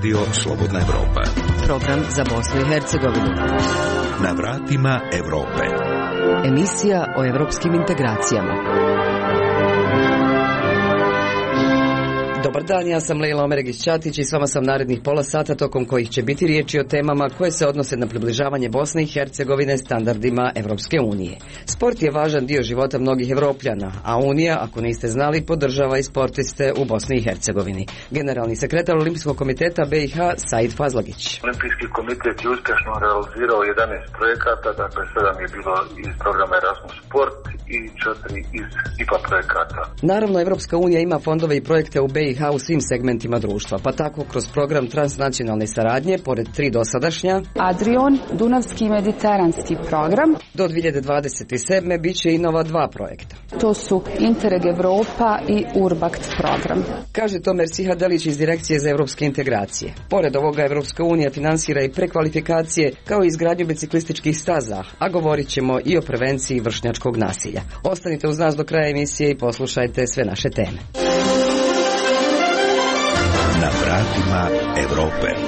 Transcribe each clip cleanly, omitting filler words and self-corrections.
Radio Slobodna Evropa. Program za Bosnu i Hercegovinu. Na vratima Evrope. Emisija o evropskim integracijama. Dobar dan, ja sam Lejla Omeregić-Ćatić i s vama sam narednih pola sata tokom kojih će biti riječi o temama koje se odnose na približavanje Bosne i Hercegovine standardima Evropske unije. Sport je važan dio života mnogih Evropljana, a Unija, ako niste znali, podržava i sportiste u Bosni i Hercegovini. Generalni sekretar Olimpijskog komiteta BiH Said Fazlagić. Olimpijski komitet je uspješno realizirao 11 projekata, dakle 7 je bilo iz programa Erasmus Sport i 4 iz IPA projekata. Naravno, Evropska unija ima fondove i projekte u BiH u svim segmentima društva, pa tako kroz program transnacionalne saradnje, pored 3 dosadašnja, Adrion, Dunavski i Mediteranski program. Do 2027. bit će i nova 2 projekta. To su Interreg Europa i Urbact program. Kaže to Merciha Delić iz Direkcije za evropske integracije. Pored ovoga, Evropska unija finansira i prekvalifikacije kao i izgradnju biciklističkih staza, a govorit ćemo i o prevenciji vršnjačkog nasilja. Ostanite uz nas do kraja emisije i poslušajte sve naše teme. Na vratima Evrope.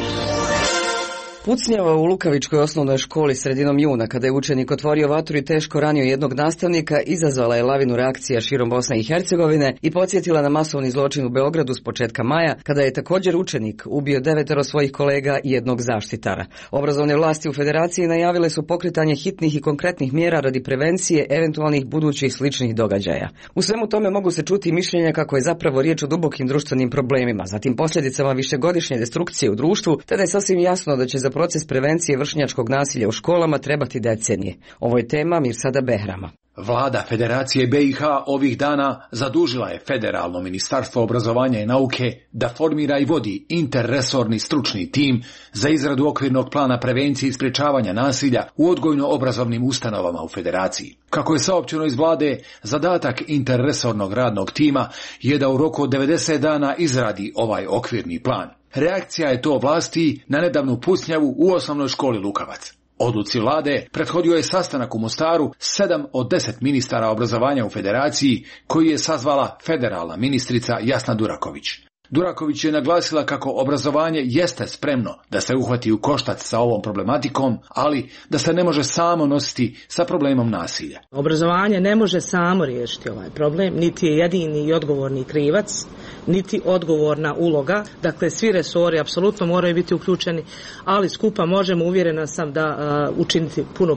Pucnjava u Lukavičkoj osnovnoj školi sredinom juna, kada je učenik otvorio vatru i teško ranio jednog nastavnika, izazvala je lavinu reakcija širom Bosne i Hercegovine i podsjetila na masovni zločin u Beogradu s početka maja, kada je također učenik ubio 9 svojih kolega i jednog zaštitara. Obrazovne vlasti u Federaciji najavile su pokretanje hitnih i konkretnih mjera radi prevencije eventualnih budućih sličnih događaja. U svemu tome mogu se čuti mišljenja kako je zapravo riječ o dubokim društvenim problemima, zatim posljedicama višegodišnje destrukcije u društvu, te da je sasvim jasno da će za proces prevencije vršnjačkog nasilja u školama trebati decenije. Ovo je tema Mirsada Behrama. Vlada Federacije BiH ovih dana zadužila je Federalno ministarstvo obrazovanja i nauke da formira i vodi interresorni stručni tim za izradu okvirnog plana prevencije i sprječavanja nasilja u odgojno-obrazovnim ustanovama u Federaciji. Kako je saopćeno iz vlade, zadatak interresornog radnog tima je da u roku od 90 dana izradi ovaj okvirni plan. Reakcija je to vlasti na nedavnu pucnjavu u osnovnoj školi Lukavac. Odluci vlade prethodio je sastanak u Mostaru 7 od 10 ministara obrazovanja u Federaciji, koji je sazvala federalna ministrica Jasna Duraković. Duraković je naglasila kako obrazovanje jeste spremno da se uhvati u koštac sa ovom problematikom, ali da se ne može samo nositi sa problemom nasilja. Obrazovanje ne može samo riješiti ovaj problem, niti je jedini i odgovorni krivac, niti odgovorna uloga. Dakle, svi resori apsolutno moraju biti uključeni, ali skupa možemo, uvjerena sam, da učiniti puno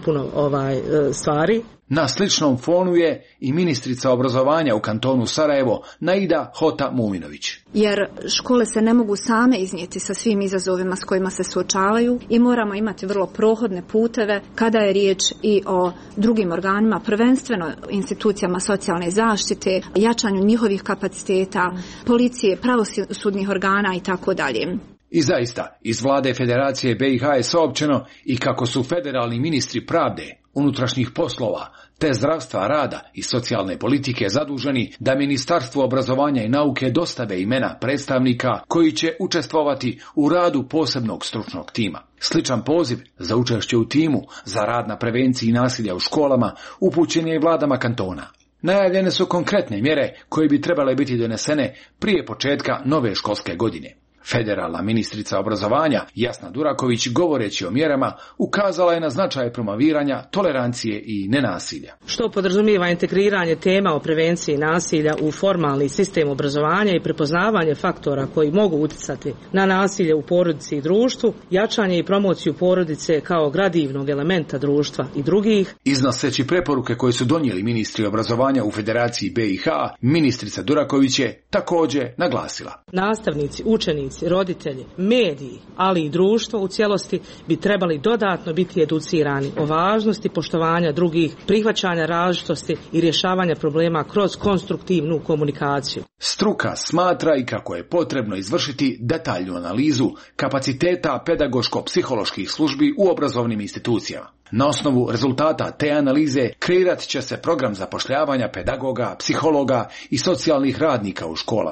stvari. Na sličnom fonu je i ministrica obrazovanja u kantonu Sarajevo, Naida Hota Muminović. Jer škole se ne mogu same iznijeti sa svim izazovima s kojima se suočavaju i moramo imati vrlo prohodne puteve kada je riječ i o drugim organima, prvenstveno institucijama socijalne zaštite, jačanju njihovih kapaciteta, policije, pravosudnih organa i tako dalje. I zaista, iz vlade Federacije BiH je saopćeno i kako su federalni ministri pravde, unutrašnjih poslova, te zdravstva, rada i socijalne politike zaduženi da Ministarstvo obrazovanja i nauke dostave imena predstavnika koji će učestvovati u radu posebnog stručnog tima. Sličan poziv za učešće u timu za rad na prevenciji nasilja u školama upućen je i vladama kantona. Najavljene su konkretne mjere koje bi trebale biti donesene prije početka nove školske godine. Federalna ministrica obrazovanja Jasna Duraković, govoreći o mjerama, ukazala je na značaj promoviranja tolerancije i nenasilja. Što podrazumijeva integriranje tema o prevenciji nasilja u formalni sistem obrazovanja i prepoznavanje faktora koji mogu utjecati na nasilje u porodici i društvu, jačanje i promociju porodice kao gradivnog elementa društva i drugih. Iznoseći preporuke koje su donijeli ministri obrazovanja u Federaciji BiH, ministrica Duraković je također naglasila: nastavnici, učenici, roditelji, mediji, ali i društvo u cijelosti bi trebali dodatno biti educirani o važnosti poštovanja drugih, prihvaćanja različitosti i rješavanja problema kroz konstruktivnu komunikaciju. Struka smatra i kako je potrebno izvršiti detaljnu analizu kapaciteta pedagoško-psiholoških službi u obrazovnim institucijama. Na osnovu rezultata te analize kreirat će se program zapošljavanja pedagoga, psihologa i socijalnih radnika u školama.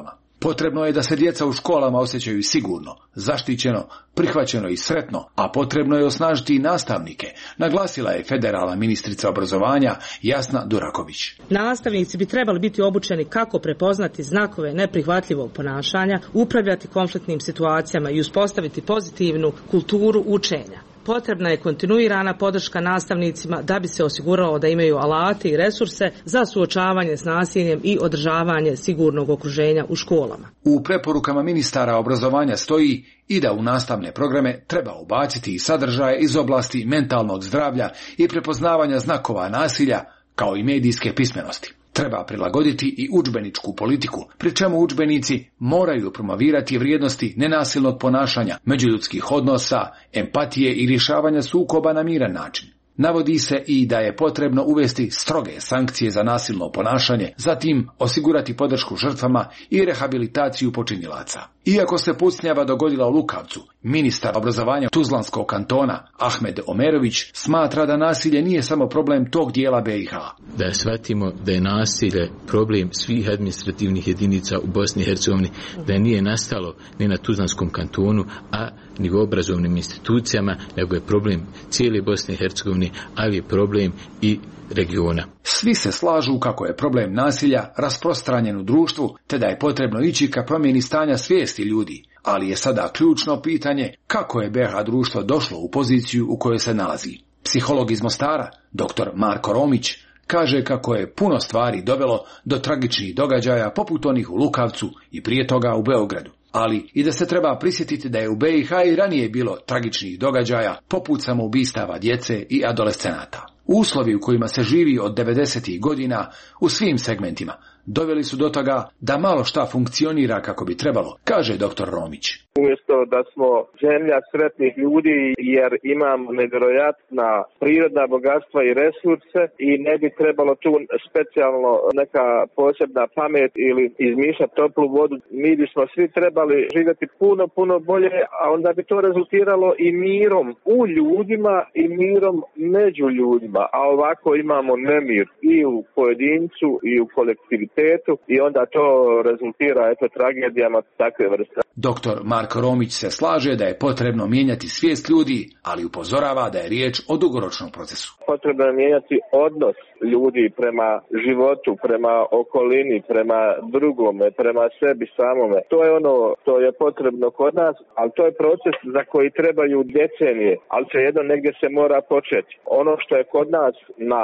Potrebno je da se djeca u školama osjećaju sigurno, zaštićeno, prihvaćeno i sretno, a potrebno je osnažiti i nastavnike, naglasila je federalna ministrica obrazovanja Jasna Duraković. Nastavnici bi trebali biti obučeni kako prepoznati znakove neprihvatljivog ponašanja, upravljati konfliktnim situacijama i uspostaviti pozitivnu kulturu učenja. Potrebna je kontinuirana podrška nastavnicima da bi se osiguralo da imaju alate i resurse za suočavanje s nasiljem i održavanje sigurnog okruženja u školama. U preporukama ministara obrazovanja stoji i da u nastavne programe treba ubaciti i sadržaje iz oblasti mentalnog zdravlja i prepoznavanja znakova nasilja, kao i medijske pismenosti. Treba prilagoditi i udžbeničku politiku, pri čemu udžbenici moraju promovirati vrijednosti nenasilnog ponašanja, međuljudskih odnosa, empatije i rješavanja sukoba na miran način. Navodi se i da je potrebno uvesti stroge sankcije za nasilno ponašanje, zatim osigurati podršku žrtvama i rehabilitaciju počinilaca. Iako se pucnjava dogodila u Lukavcu, ministar obrazovanja Tuzlanskog kantona Ahmed Omerović smatra da nasilje nije samo problem tog dijela BiH. Da shvatimo da je nasilje problem svih administrativnih jedinica u Bosni i Hercegovini, da nije nastalo ni na Tuzlanskom kantonu, a ni u obrazovnim institucijama, nego je problem cijele Bosne i Hercegovine, ali je problem i regiona. Svi se slažu kako je problem nasilja rasprostranjen u društvu, te da je potrebno ići ka promjeni stanja svijesti ljudi, ali je sada ključno pitanje kako je BiH društvo došlo u poziciju u kojoj se nalazi. Psiholog iz Mostara, dr. Marko Romić, kaže kako je puno stvari dovelo do tragičnih događaja poput onih u Lukavcu i prije toga u Beogradu. Ali i da se treba prisjetiti da je u BiH i ranije bilo tragičnih događaja poput samoubistava djece i adolescenata. Uslovi u kojima se živi od 90. godina u svim segmentima doveli su do toga da malo šta funkcionira kako bi trebalo, kaže dr. Romić. Umjesto da smo zemlja sretnih ljudi jer imamo nevjerojatna prirodna bogatstva i resurse i ne bi trebalo tu specijalno neka posebna pamet ili izmišljati toplu vodu. Mi bismo svi trebali živjeti puno bolje, a onda bi to rezultiralo i mirom u ljudima i mirom među ljudima. A ovako imamo nemir i u pojedincu i u kolektivitetu i onda to rezultira tragedijama takve vrste. Dr. Marko Romić se slaže da je potrebno mijenjati svijest ljudi, ali upozorava da je riječ o dugoročnom procesu. Potrebno je mijenjati odnos ljudi prema životu, prema okolini, prema drugome, prema sebi samome. To je ono što je potrebno kod nas, ali to je proces za koji trebaju decenije, ali jedno negdje se mora početi. Ono što je kod nas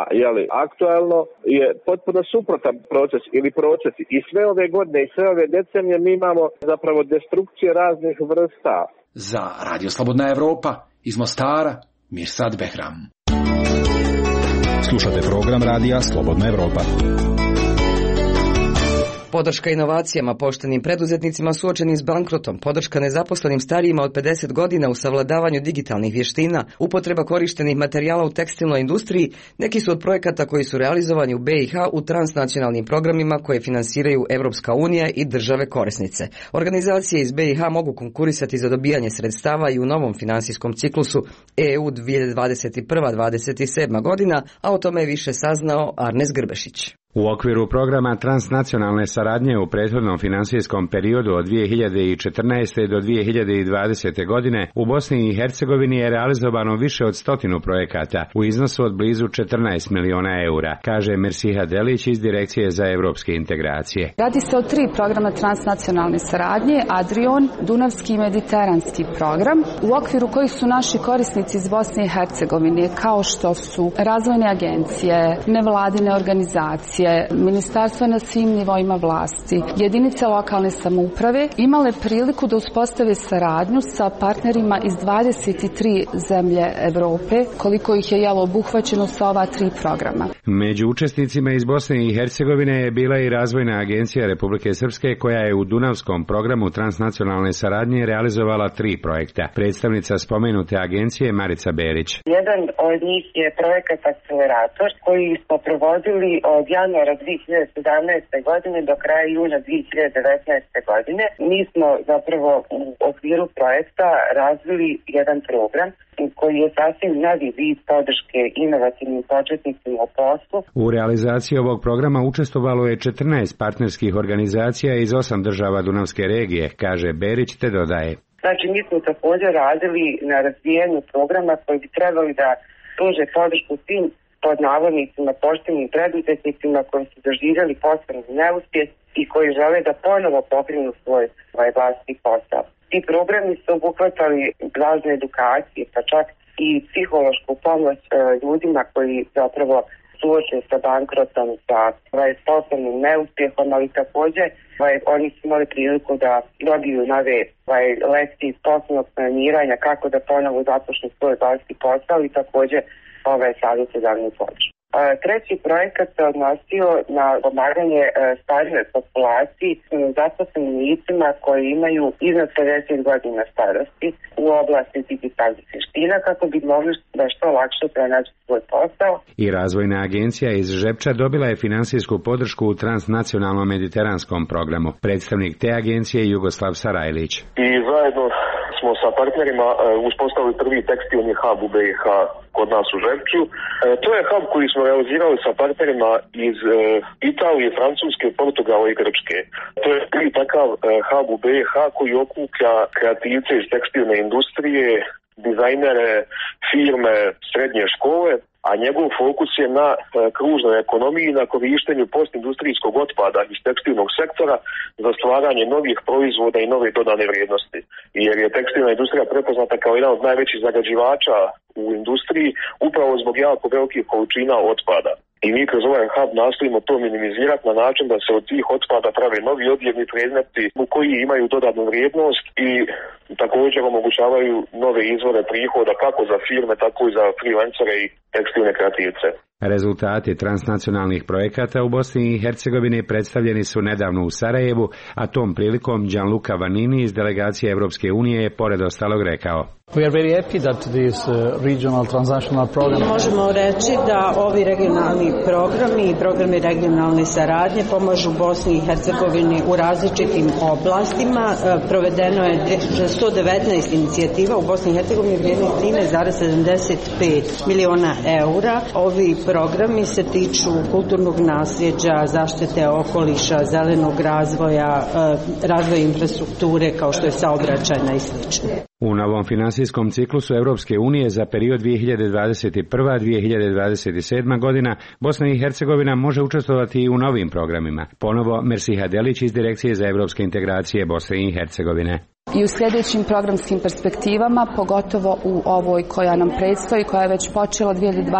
aktualno je potpuno suprotan proces ili procesi. I sve ove godine i sve ove decenije mi imamo zapravo destrukcije raznih vrsta. Za Radio Slobodna Evropa iz Mostara, Mirsad Behram. Slušate program Radija Slobodna Evropa. Podrška inovacijama, poštenim preduzetnicima suočenim s bankrotom, podrška nezaposlenim starijima od 50 godina u savladavanju digitalnih vještina, upotreba korištenih materijala u tekstilnoj industriji, neki su od projekata koji su realizovani u BiH u transnacionalnim programima koje finansiraju Evropska unija i države korisnice. Organizacije iz BiH mogu konkurisati za dobijanje sredstava i u novom finansijskom ciklusu EU 2021-2027 godina, a o tome je više saznao Arnes Grbešić. U okviru programa transnacionalne saradnje u prethodnom finansijskom periodu od 2014. do 2020. godine u Bosni i Hercegovini je realizovano više od 100 projekata u iznosu od blizu 14 miliona eura, kaže Mersiha Delić iz Direkcije za evropske integracije. Radi se o 3 programa transnacionalne saradnje, Adrion, Dunavski i Mediteranski program, u okviru kojih su naši korisnici iz Bosne i Hercegovine, kao što su razvojne agencije, nevladine organizacije, ministarstva na svim nivoima vlasti, jedinice lokalne samouprave, imale priliku da uspostave saradnju sa partnerima iz 23 zemlje Evrope, koliko ih je obuhvaćeno sa ova 3 programa. Među učesnicima iz Bosne i Hercegovine je bila i Razvojna agencija Republike Srpske, koja je u Dunavskom programu transnacionalne saradnje realizovala 3 projekta. Predstavnica spomenute agencije Marica Berić. Jedan od njih je projekat Akcelerator koji smo provodili od januara januara 2017. godine do kraja juna 2019. godine. Mi smo zapravo u okviru projekta razvili jedan program koji je sasvim novi vid podrške inovativnim početnicima u poslu. U realizaciji ovog programa učestvovalo je 14 partnerskih organizacija iz 8 država Dunavske regije, kaže Berić, te dodaje. Znači, mi smo također radili na razvijanju programa koji bi trebali da pruže podršku svim pod navodnicima poštenim preduzetnicima koji su doživjeli poslovni neuspjeh i koji žele da ponovo pokrenu svoj vlastiti posao. Ti programi su obuhvatali razne edukacije, pa čak i psihološku pomoć ljudima koji zapravo suočeni sa bankrotom, sa poslovnim neuspjehom, ali također oni su imali priliku da dobiju nove lekcije iz poslovnog planiranja, kako da ponovo započnu svoj vlastiti posao i također savjetodavnu pomoć. Treći projekat se odnosio na pomaganje starijoj populaciji zaposlenim licima koji imaju iznad 50 godina starosti u oblasti digitalnih vještina kako bi mogli da što lakše pronaći svoj posao. I Razvojna agencija iz Žepča dobila je finansijsku podršku u transnacionalnom mediteranskom programu. Predstavnik te agencije je Jugoslav Sarajlić. I zajedno smo sa partnerima uspostavili prvi tekstilni hub u BiH kod nas u Žepču. To je hub koji smo realizirali sa partnerima iz Italije, Francuske, Portugala i Grčke. To je prvi takav hub u BiH koji okuplja kreativce iz tekstilne industrije, dizajnere, firme, srednje škole, a njegov fokus je na kružnoj ekonomiji, na korištenju postindustrijskog otpada iz tekstilnog sektora za stvaranje novih proizvoda i nove dodane vrijednosti. Jer je tekstilna industrija prepoznata kao jedan od najvećih zagađivača u industriji upravo zbog jako velikih količina otpada. I mi kroz ovaj hub nastojimo to minimizirati na način da se od tih otpada prave novi odjevni predmeti u koji imaju dodatnu vrijednost i također omogućavaju nove izvore prihoda kako za firme, tako i za freelancere i tekstilne kreativce. Rezultati transnacionalnih projekata u Bosni i Hercegovini predstavljeni su nedavno u Sarajevu, a tom prilikom Gianluca Vanini iz delegacije Evropske unije je pored ostalog rekao. Možemo reći da ovi regionalni programi i programi regionalne saradnje pomažu Bosni i Hercegovini u različitim oblastima. Provedeno je 119 inicijativa u Bosni i Hercegovini vrijednih 13,75 miliona eura. Ovi programi se tiču kulturnog nasljeđa, zaštite okoliša, zelenog razvoja, razvoja infrastrukture kao što je saobraćajna i sl. U novom finansijskom ciklusu Europske unije za period 2021-2027 godina Bosna i Hercegovina može učestvovati i u novim programima. Ponovo Mersiha Delić iz Direkcije za europske integracije Bosne i Hercegovine. I u sljedećim programskim perspektivama, pogotovo u ovoj koja nam predstoji, koja je već počela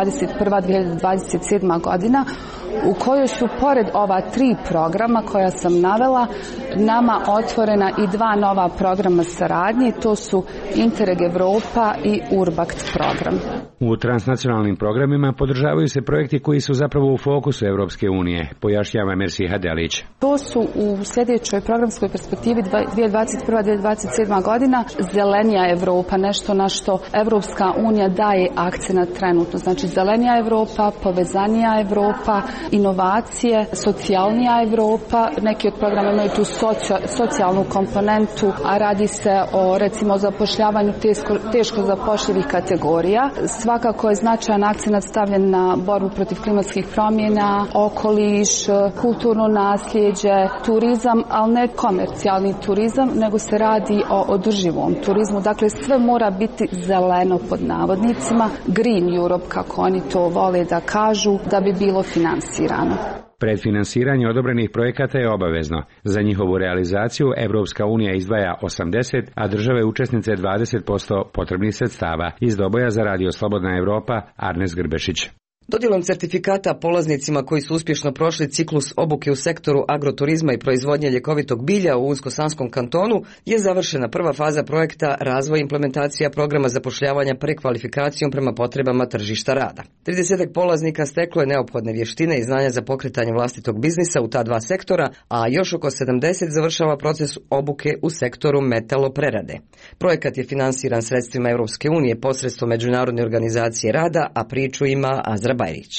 2021-2027 godina, u kojoj su pored ova 3 programa koja sam navela, nama otvorena i 2 nova programa saradnje, to su Interreg Europa i Urbakt program. U transnacionalnim programima podržavaju se projekti koji su zapravo u fokusu Europske unije, pojašnjava Mersiha Delić. To su u sljedećoj programskoj perspektivi 2021-2027 godina zelenija Europa, nešto na što Europska unija daje akcenat trenutno. Znači zelenija Europa, povezanija Europa, inovacije, socijalnija Europa. Neki od programa imaju tu socijalnu komponentu, a radi se o recimo zapošljavanju teško zapošljivih kategorija. Svakako je značajan akcenat stavljen na borbu protiv klimatskih promjena, okoliš, kulturno nasljeđe, turizam, ali ne komercijalni turizam, nego se radi o održivom turizmu. Dakle, sve mora biti zeleno pod navodnicima, Green Europe, kako oni to vole da kažu, da bi bilo finansirano. Predfinansiranje odobrenih projekata je obavezno. Za njihovu realizaciju Evropska unija izdvaja 80%, a države učesnice 20% potrebnih sredstava. Iz Doboja za Radio Slobodna Europa, Arnes Grbešić. Dodjelom certifikata polaznicima koji su uspješno prošli ciklus obuke u sektoru agroturizma i proizvodnje ljekovitog bilja u Unsko-Sanskom kantonu je završena prva faza projekta razvoj i implementacija programa zapošljavanja prekvalifikacijom prema potrebama tržišta rada. 30 polaznika steklo je neophodne vještine i znanja za pokretanje vlastitog biznisa u ta 2 sektora, a još oko 70 završava proces obuke u sektoru metaloprerade. Projekat je finansiran sredstvima Europske unije posredstvom Međunarodne organizacije rada, a priču ima Azra Bajrić.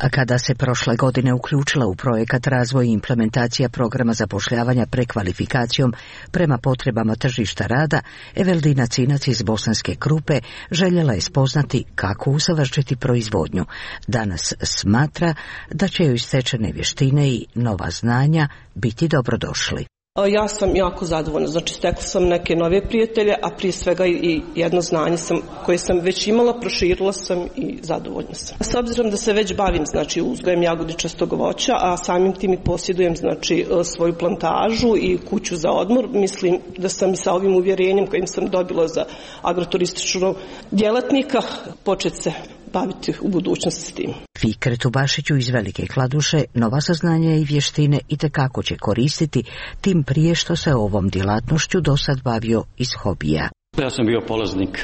A kada se prošle godine uključila u projekat razvoj i implementacija programa zapošljavanja prekvalifikacijom prema potrebama tržišta rada, Eveldina Cinac iz Bosanske Krupe željela je spoznati kako usavršiti proizvodnju. Danas smatra da će joj stečene vještine i nova znanja biti dobrodošli. Ja sam jako zadovoljna, znači stekla sam neke nove prijatelje, a prije svega i jedno znanje koje sam već imala, proširila sam i zadovoljna sam. S obzirom da se već bavim znači uzgojem jagodičastog voća, a samim tim i posjedujem znači svoju plantažu i kuću za odmor, mislim da sam i sa ovim uvjerenjem kojim sam dobila za agroturističnog djelatnika početi se baviti u budućnosti s tim. Fikretu Bašiću iz Velike Kladuše nova saznanja i vještine itekako će koristiti, tim prije što se ovom djelatnošću do sad bavio iz hobija. Ja sam bio polaznik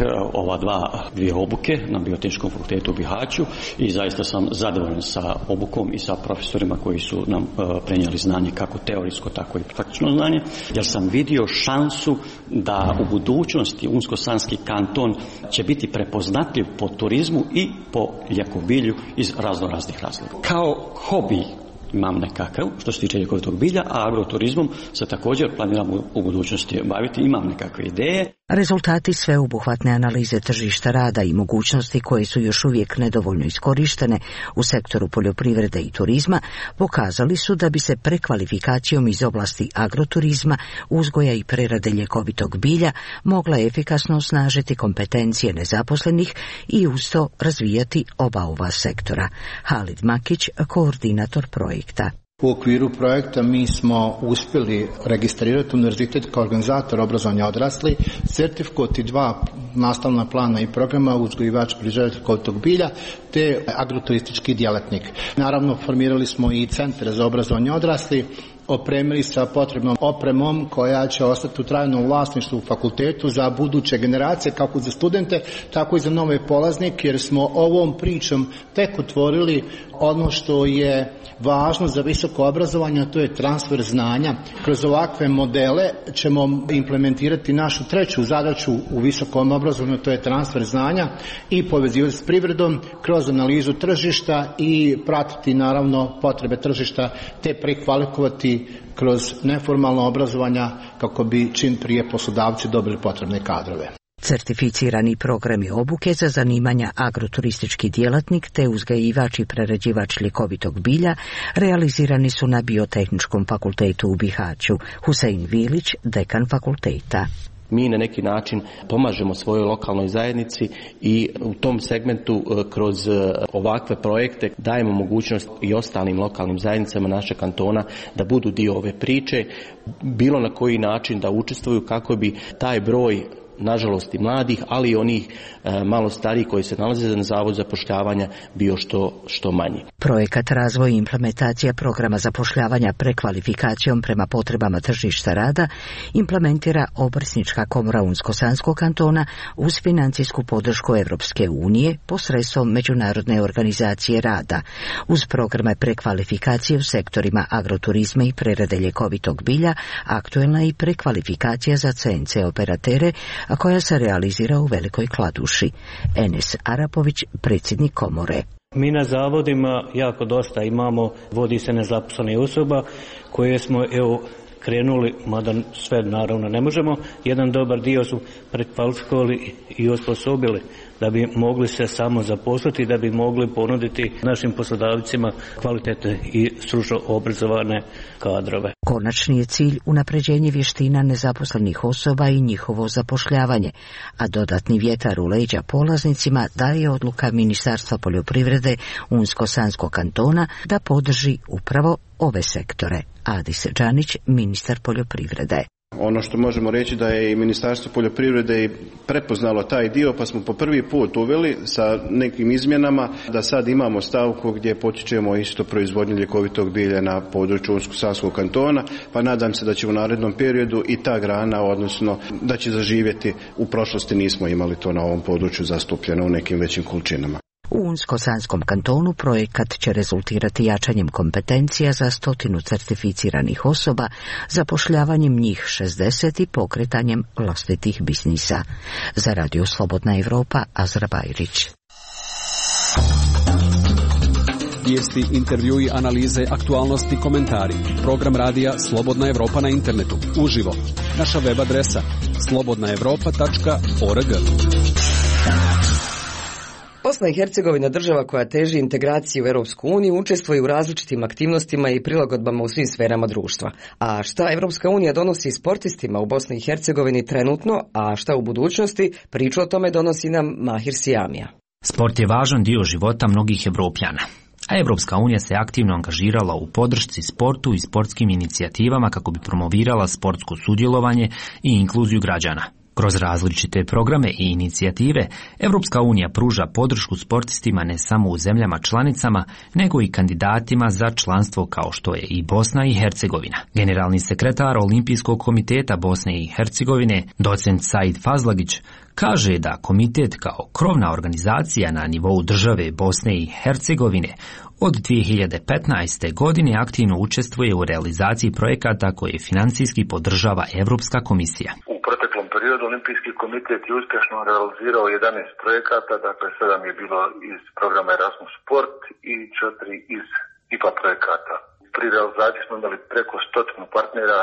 dvije obuke na Biotehničkom fakultetu u Bihaću i zaista sam zadovoljan sa obukom i sa profesorima koji su nam prenijeli znanje kako teorijsko, tako i praktično znanje, jer sam vidio šansu da u budućnosti Unsko-Sanski kanton će biti prepoznatljiv po turizmu i po ljekobilju iz raznih razloga. Kao hobi imam nekakav, što se tiče ljekovitog bilja, a agroturizmom se također planiram u budućnosti baviti, imam nekakve ideje. Rezultati sveobuhvatne analize tržišta rada i mogućnosti koje su još uvijek nedovoljno iskorištene u sektoru poljoprivrede i turizma pokazali su da bi se prekvalifikacijom iz oblasti agroturizma, uzgoja i prerade ljekovitog bilja mogla efikasno osnažiti kompetencije nezaposlenih i uz to razvijati oba ova sektora. Halid Makić, koordinator projekta. U okviru projekta mi smo uspjeli registrirati univerzitet kao organizator obrazovanja odraslih, certifikat i 2 nastavna plana i programa uzgojivač proizvoditelj ljekovitog bilja te agroturistički djelatnik. Naravno, formirali smo i centre za obrazovanje odraslih, opremili sa potrebnom opremom koja će ostati u trajnom vlasništvu u fakultetu za buduće generacije, kako za studente, tako i za nove polaznike, jer smo ovom pričom tek otvorili ono što je važno za visoko obrazovanje, a to je transfer znanja. Kroz ovakve modele ćemo implementirati našu treću zadaću u visokom obrazovanju, to je transfer znanja i povezivati s privredom kroz analizu tržišta i pratiti naravno potrebe tržišta te prekvalifikovati kroz neformalno obrazovanja kako bi čim prije poslodavci dobili potrebne kadrove. Certificirani programi obuke za zanimanja agroturistički djelatnik te uzgajivač i prerađivač ljekovitog bilja realizirani su na Biotehničkom fakultetu u Bihaću. Husein Vilić, dekan fakulteta. Mi na neki način pomažemo svojoj lokalnoj zajednici i u tom segmentu kroz ovakve projekte dajemo mogućnost i ostalim lokalnim zajednicama našeg kantona da budu dio ove priče, bilo na koji način da učestvuju kako bi taj broj, nažalost i mladih, ali i onih malo starijih koji se nalaze na Zavodu za zapošljavanje bio što manji. Projekat razvoj i implementacija programa zapošljavanja prekvalifikacijom prema potrebama tržišta rada implementira Obrtnička komora Unsko-Sanskog kantona uz financijsku podršku Europske unije posredstvom Međunarodne organizacije rada. Uz programe prekvalifikacije u sektorima agroturizma i prerade ljekovitog bilja aktuelna je i prekvalifikacija za CNC operatere, a koja se realizira u Velikoj Kladuši. Enes Arapović, predsjednik komore. Mi na zavodima jako dosta imamo, vodi se nezaposlenih osoba koje smo krenuli, mada sve naravno ne možemo, jedan dobar dio su prekvalifikovali i osposobili da bi mogli se samo zaposliti, da bi mogli ponuditi našim poslodavcima kvalitetne i stručno obrazovane kadrove. Konačni je cilj unapređenje vještina nezaposlenih osoba i njihovo zapošljavanje, a dodatni vjetar u leđa polaznicima daje odluka Ministarstva poljoprivrede Unsko-Sanskog kantona da podrži upravo ove sektore. Adis Džanić, ministar poljoprivrede. Ono što možemo reći da je i Ministarstvo poljoprivrede prepoznalo taj dio, pa smo po prvi put uveli sa nekim izmjenama da sad imamo stavku gdje potičemo isto proizvodnju ljekovitog bilja na području Unsko-Sanskog kantona, pa nadam se da će u narednom periodu i ta grana, odnosno da će zaživjeti. U prošlosti nismo imali to na ovom području zastupljeno u nekim većim količinama. U Unsko-Sanskom kantonu projekat će rezultirati jačanjem kompetencija za 100 certificiranih osoba, zapošljavanjem njih 60 i pokretanjem vlastitih biznisa. Za Radio Slobodna Evropa, Azra Bajrić. Vijesti, intervjui, analize, aktualnosti, komentari. Program radija Slobodna Evropa na internetu. Uživo. Naša web adresa slobodnaevropa.org. Bosna i Hercegovina, država koja teži integraciji u Europsku uniju, učestvuje u različitim aktivnostima i prilagodbama u svim sferama društva. A šta Europska unija donosi sportistima u Bosni i Hercegovini trenutno, a šta u budućnosti, priču o tome donosi nam Mahir Sijamija. Sport je važan dio života mnogih Evropljana. A Evropska unija se aktivno angažirala u podršci sportu i sportskim inicijativama kako bi promovirala sportsko sudjelovanje i inkluziju građana. Kroz različite programe i inicijative, Evropska unija pruža podršku sportistima ne samo u zemljama članicama, nego i kandidatima za članstvo kao što je i Bosna i Hercegovina. Generalni sekretar Olimpijskog komiteta Bosne i Hercegovine, docent Said Fazlagić, kaže da komitet kao krovna organizacija na nivou države Bosne i Hercegovine od 2015. godine aktivno učestvuje u realizaciji projekata koje financijski podržava Evropska komisija. U proteklom periodu Olimpijski komitet je uspješno realizirao 11 projekata, dakle 7 je bilo iz programa Erasmus Sport i 4 iz IPA projekata. Pri realizaciji smo imali preko 100 partnera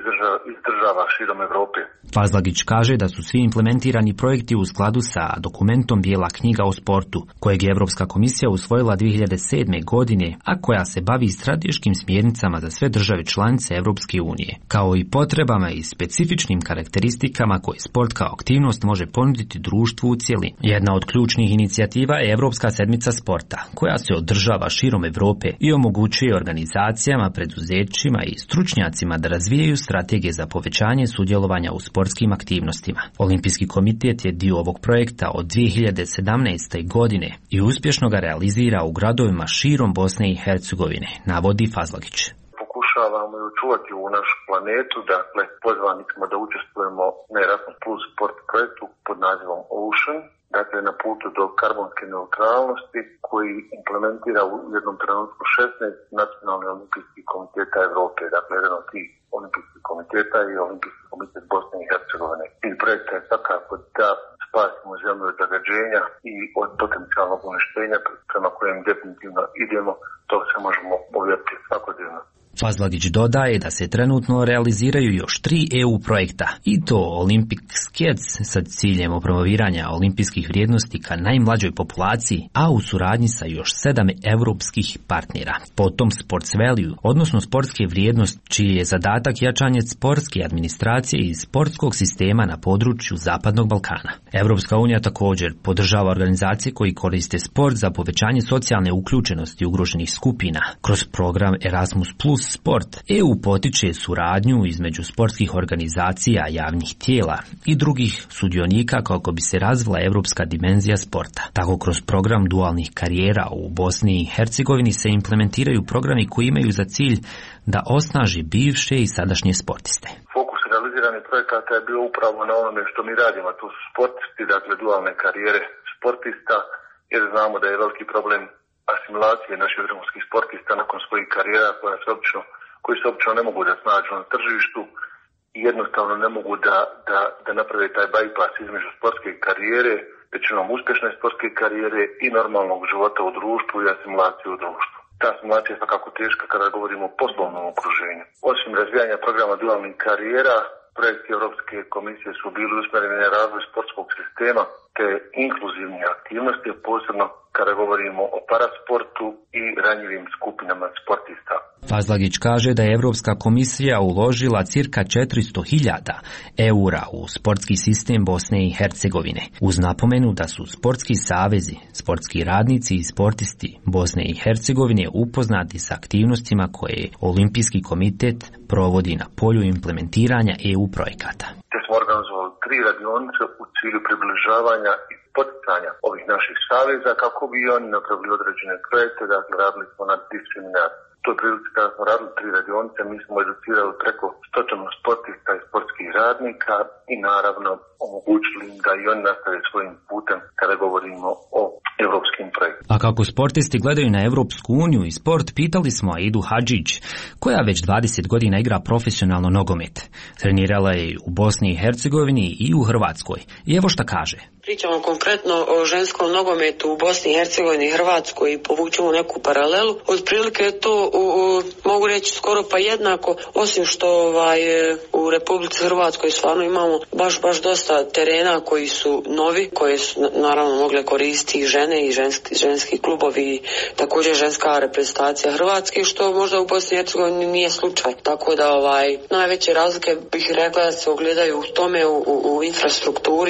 iz država širom Evrope. Fazlagić kaže da su svi implementirani projekti u skladu sa dokumentom Bijela knjiga o sportu, kojeg je Evropska komisija usvojila 2007. godine, a koja se bavi strateškim smjernicama za sve države članice Evropske unije, kao i potrebama i specifičnim karakteristikama koje sport kao aktivnost može ponuditi društvu u cjelini. Jedna od ključnih inicijativa je Evropska sedmica sporta, koja se održava širom Evrope i omogućuje organizacijama, preduzećima i stručnjacima da razvijaju strategije za povećanje sudjelovanja u sportskim aktivnostima. Olimpijski komitet je dio ovog projekta od 2017. godine i uspješno ga realizira u gradovima širom Bosne i Hercegovine, navodi Fazlagić. Pokušavamo i očuvati ovu našu planetu, dakle pozvani smo da učestvujemo na Erasmus Plus sport projektu pod nazivom Ocean, dakle na putu do karbonske neutralnosti koji implementira u jednom trenutku 16 nacionalnih olimpijskih komiteta Evrope, dakle jedan od tih olimpijskih komiteta i Olimpijski komitet Bosne i Hercegovine. Cilj projekta je svakako da spasimo zemlju od zagađenja i od potencijalnog uništenja prema kojem definitivno idemo, to se možemo uvjeriti svakodnevno. Fazlagić dodaje da se trenutno realiziraju još 3 EU projekta, i to Olympic Kids sa ciljem promoviranja olimpijskih vrijednosti ka najmlađoj populaciji, a u suradnji sa još 7 evropskih partnera. Potom Sports Value, odnosno sportske vrijednosti, čiji je zadatak jačanje sportske administracije i sportskog sistema na području Zapadnog Balkana. Evropska unija također podržava organizacije koji koriste sport za povećanje socijalne uključenosti ugroženih skupina. Kroz program Erasmus Plus Sport, EU potiče suradnju između sportskih organizacija, javnih tijela i drugih sudionika kako bi se razvila evropska dimenzija sporta. Tako kroz program dualnih karijera u Bosni i Hercegovini se implementiraju programi koji imaju za cilj da osnaži bivše i sadašnje sportiste. Fokus realiziranih projekata je bio upravo na onome što mi radimo, to su sportisti, dakle dualne karijere sportista, jer znamo da je veliki problem asimilacije naših vrhunskih sportista nakon svojih karijera koji se obično ne mogu da snađu na tržištu i jednostavno ne mogu da naprave taj bypass između sportske karijere, većinom uspješne sportske karijere i normalnog života u društvu i asimilacije u društvu. Ta asimilacija je svakako teška kada govorimo o poslovnom okruženju. Osim razvijanja programa dualnih karijera, projekti Europske komisije su bili usmjereni na razvoj sportskog sistema te inkluzivne aktivnosti, posebno kada govorimo o parasportu i ranjivim skupinama sportista. Fazlagić kaže da je Evropska komisija uložila cirka 400.000 eura u sportski sistem Bosne i Hercegovine, uz napomenu da su sportski savezi, sportski radnici i sportisti Bosne i Hercegovine upoznati s aktivnostima koje Olimpijski komitet provodi na polju implementiranja EU projekata. Te smo organizovali 3 radionice u cilju približavanja i poticanja ovih naših saveza kako bi oni napravili određene projekte, dakle radili smo na diskriminaciji. To je prilici kada smo radili 3 radionice, mi smo educirali preko 100 sportista i sportskih radnika i naravno omogućili im da i oni nastave svojim putem kada govorimo o evropskim projektima. A kako sportisti gledaju na Evropsku uniju i sport, pitali smo Aidu Hadžić, koja već 20 godina igra profesionalno nogomet. Trenirala je u Bosni i Hercegovini i u Hrvatskoj. I evo šta kaže. pričamo konkretno o ženskom nogometu u Bosni i Hercegovini i Hrvatskoj i povučemo neku paralelu, otprilike je to mogu reći skoro pa jednako, osim što u Republici Hrvatskoj stvarno imamo baš dosta terena koji su novi, koje su naravno mogle koristiti i žene i ženski klubovi, također ženska reprezentacija Hrvatske, što možda u Bosni i Hercegovini nije slučaj. Tako da najveće razlike bih rekla da se ogledaju u tome, u infrastrukturi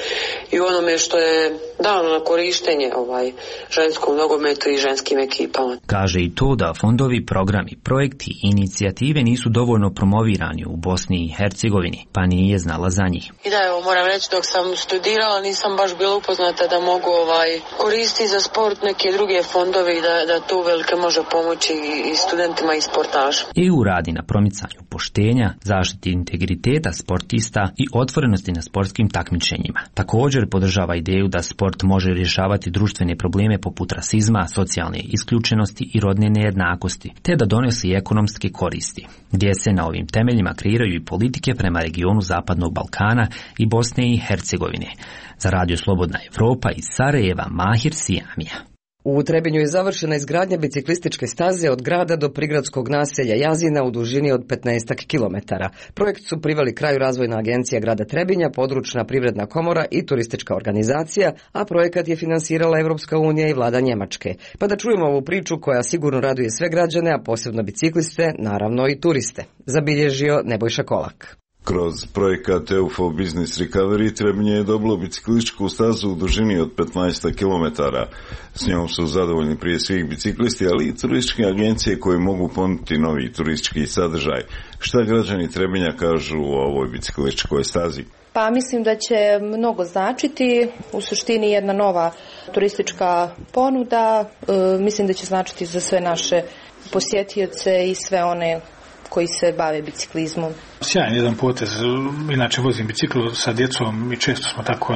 i onome što je dano na korištenje ženskom nogometu i ženskim ekipama. Kaže i to da fondovi, programi, projekti i inicijative nisu dovoljno promovirani u Bosni i Hercegovini, pa nije znala za njih. I da, evo, moram reći, dok sam studirala nisam baš bila upoznata da mogu koristiti za sport neke druge fondove i da to uvelike može pomoći i studentima i sportašima. EU radi na promicanju poštenja, zaštiti integriteta sportista i otvorenosti na sportskim takmičenjima. Također podržava ideju da sport može rješavati društvene probleme poput rasizma, socijalne isključenosti i rodne nejednakosti, te da donosi ekonomske koristi, gdje se na ovim temeljima kreiraju i politike prema regionu Zapadnog Balkana i Bosne i Hercegovine. Za Radio Slobodna Evropa iz Sarajeva, Mahir Sijamija. U Trebinju je završena izgradnja biciklističke staze od grada do prigradskog naselja Jazina u dužini od 15 kilometara. Projekt su priveli kraju Razvojna agencija grada Trebinja, Područna privredna komora i turistička organizacija, a projekat je finansirala Evropska unija i vlada Njemačke. Pa da čujemo ovu priču koja sigurno raduje sve građane, a posebno bicikliste, naravno i turiste. Zabilježio Nebojša Kolak. Kroz projekat EU for Business Recovery Trebinje je dobilo biciklističku stazu u dužini od 15 km. S njom su zadovoljni prije svih biciklisti, ali i turističke agencije koje mogu ponuditi novi turistički sadržaj. Šta građani Trebinja kažu o ovoj biciklističkoj stazi? Pa mislim da će mnogo značiti, u suštini jedna nova turistička ponuda, mislim da će značiti za sve naše posjetioce i sve one koji se bave biciklizmom. Sjajan jedan potez, inače vozim bicikl sa djecom i često smo tako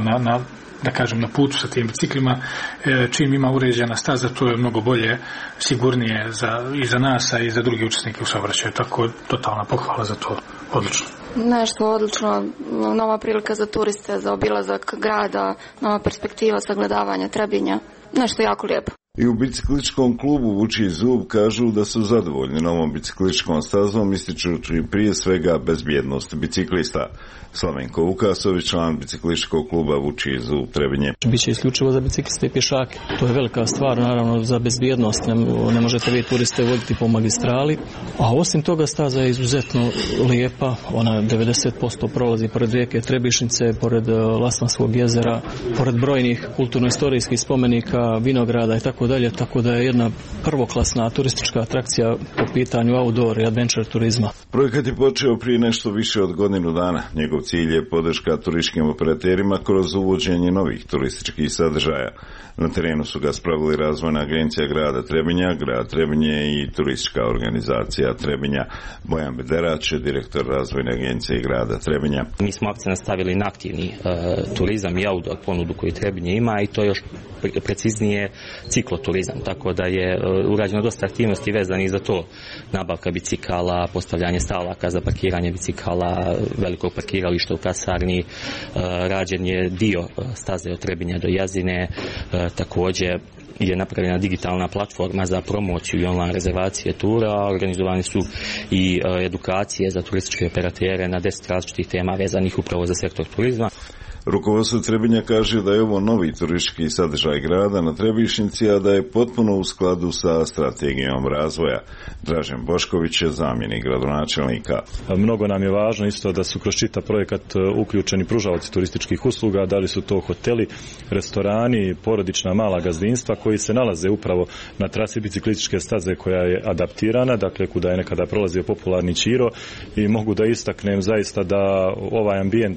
na putu sa tim biciklima. Čim ima uređena staza, to je mnogo bolje, sigurnije i za nas, a i za druge učesnike u saobraćaju. Tako totalna pohvala za to, odlično. Nešto odlično, nova prilika za turiste, za obilazak grada, nova perspektiva sagledavanja Trebinja, nešto jako lijepo. I u biciklističkom klubu Vučiji zub kažu da su zadovoljni novom biciklističkom stazom, ističući prije svega bezbjednost biciklista. Slavenko Vukasović, član biciklističkog kluba Vučiji zub Trebinje. Biće isključivo za bicikliste i pješake. To je velika stvar, naravno, za bezbjednost. Ne možete vi turiste voditi po magistrali. A osim toga, staza je izuzetno lijepa. Ona 90% prolazi pored rijeke Trebišnice, pored Laslanskog jezera, pored brojnih kulturno-istorijskih spomenika, vinograda i tako dalje, tako da je jedna prvoklasna turistička atrakcija po pitanju outdoor i adventure turizma. Projekat je počeo prije nešto više od godinu dana. Njegov cilj je podrška turističkim operaterima kroz uvođenje novih turističkih sadržaja. Na terenu su ga spravili Razvojna agencija grada Trebinja, grad Trebinje i turistička organizacija Trebinja. Bojan Bederać, direktor Razvojne agencije grada Trebinja. Mi smo akcent stavili na aktivni turizam i outdoor ponudu koju Trebinje ima i to još preciznije cikloturizam, tako da je urađeno dosta aktivnosti vezanih za to. Nabavka bicikala, postavljanje stalaka za parkiranje bicikala, velikog parkirališta u kasarni, rađen je dio staze od Trebinja do Jazine, također je napravljena digitalna platforma za promociju i online rezervacije tura, organizovani su i edukacije za turističke operatere na 10 različitih tema vezanih upravo za sektor turizma. Rukovodstvo Trebinja kaže da je ovo novi turistički sadržaj grada na Trebišnici, a da je potpuno u skladu sa strategijom razvoja. Dražen Bošković je zamjenik gradonačelnika. Mnogo nam je važno isto da su kroz čitav projekat uključeni pružaoci turističkih usluga, da li su to hoteli, restorani, porodična mala gazdinstva koji se nalaze upravo na trasi biciklističke staze koja je adaptirana, dakle kuda je nekada prolazio popularni Ćiro, i mogu da istaknem zaista da ovaj ambijent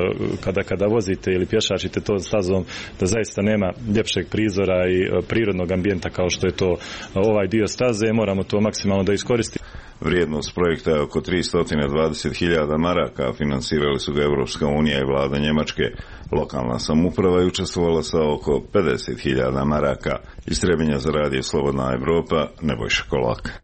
kada vozite ili pješačite to stazom, da zaista nema ljepšeg prizora i prirodnog ambijenta kao što je to ovaj dio staze. Moramo to maksimalno da iskoristimo. Vrijednost projekta je oko 320.000 maraka, finansirali su ga Evropska unija i vlada Njemačke. Lokalna samouprava je učestvovala sa oko 50.000 maraka. Iz Trebinja za Radio Slobodna Evropa, Nebojša Kolak.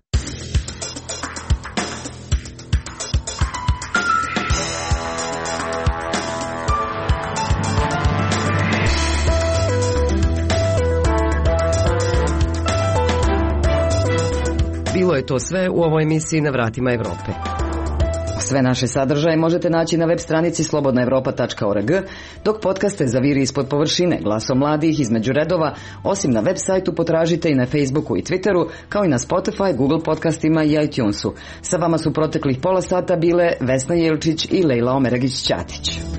je to sve u ovoj emisiji Na vratima Evrope. Sve naše sadržaje možete naći na web stranici slobodnaevropa.org, dok podcaste Zaviri ispod površine, Glasom mladih, Između redova, osim na web sajtu potražite i na Facebooku i Twitteru, kao i na Spotify, Google podcastima i iTunesu. Sa vama su proteklih pola sata bile Vesna Jelčić i Lejla Omeragić-Ćatić.